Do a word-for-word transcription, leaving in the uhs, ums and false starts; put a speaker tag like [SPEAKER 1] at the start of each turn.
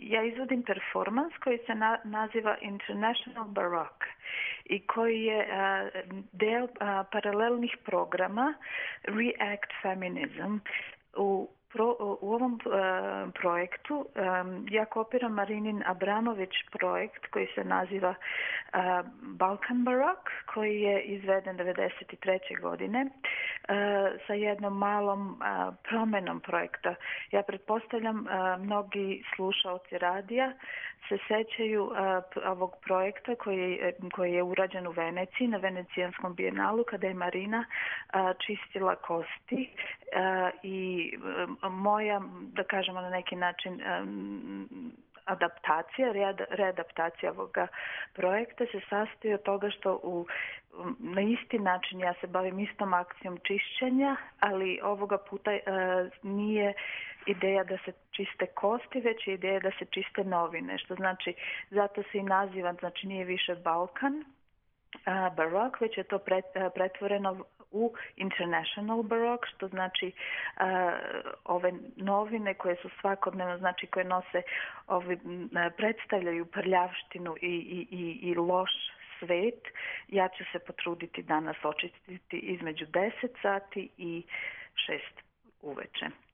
[SPEAKER 1] ja izvodim performans koji se na, naziva International Baroque i koji je a, del a, paralelnih programa React Feminism. U Pro, u ovom uh, projektu um, ja koopiram Marinin Abramović projekt koji se naziva uh, Balkan Baroque, koji je izveden devedeset treće godine uh, sa jednom malom uh, promenom projekta. Ja pretpostavljam uh, mnogi slušaoci radija se sećaju uh, ovog projekta koji, koji je urađen u Veneciji, na Venecijanskom bijenalu, kada je Marina uh, čistila kosti uh, i um, moja, da kažemo na neki način, um, adaptacija, readaptacija ovoga projekta se sastoji od toga što u, na isti način ja se bavim istom akcijom čišćenja, ali ovoga puta uh, nije ideja da se čiste kosti, već je ideja da se čiste novine, što znači, zato se i naziva, znači nije više Balkan uh, Baroque, već je to pret, uh, pretvoreno u International Baroque, što znači uh, ove novine koje su svakodnevno, znači koje nose, ovi, predstavljaju prljavštinu i, i, i, i loš svet. Ja ću se potruditi danas očistiti između deset sati i šest uveče.